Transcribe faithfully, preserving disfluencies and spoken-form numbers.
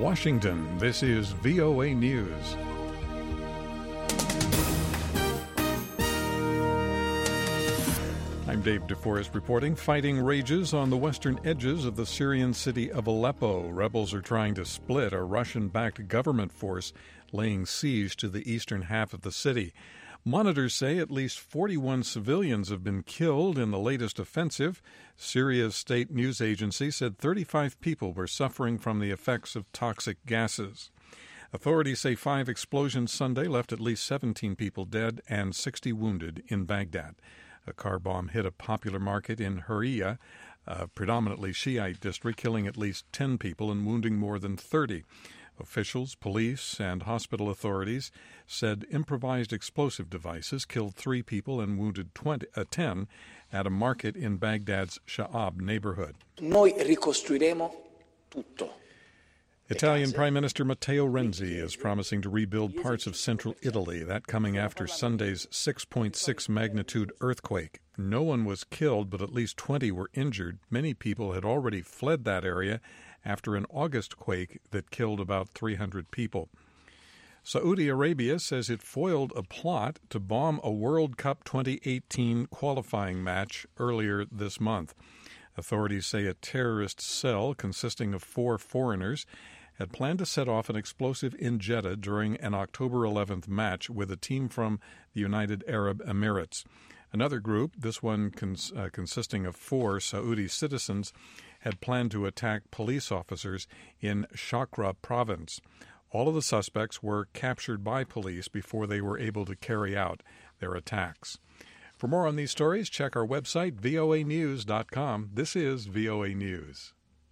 Washington, this is V O A News. I'm Dave DeForest reporting. Fighting rages on the western edges of the Syrian city of Aleppo. Rebels are trying to split a Russian-backed government force laying siege to the eastern half of the city. Monitors say at least forty-one civilians have been killed in the latest offensive. Syria's state news agency said thirty-five people were suffering from the effects of toxic gases. Authorities say five explosions Sunday left at least seventeen people dead and sixty wounded in Baghdad. A car bomb hit a popular market in Hurriya, a predominantly Shiite district, killing at least ten people and wounding more than thirty. Officials, police, and hospital authorities said improvised explosive devices killed three people and wounded twenty, uh, ten at a market in Baghdad's Sha'ab neighborhood. Noi ricostruiremo tutto. Italian Prime Minister Matteo Renzi is promising to rebuild parts of central Italy, that coming after Sunday's six point six magnitude earthquake. No one was killed, but at least twenty were injured. Many people had already fled that area after an August quake that killed about three hundred people. Saudi Arabia says it foiled a plot to bomb a World Cup twenty eighteen qualifying match earlier this month. Authorities say a terrorist cell consisting of four foreigners had planned to set off an explosive in Jeddah during an October eleventh match with a team from the United Arab Emirates. Another group, this one cons- uh, consisting of four Saudi citizens, had planned to attack police officers in Shakra province. All of the suspects were captured by police before they were able to carry out their attacks. For more on these stories, check our website, V O A news dot com. This is V O A News.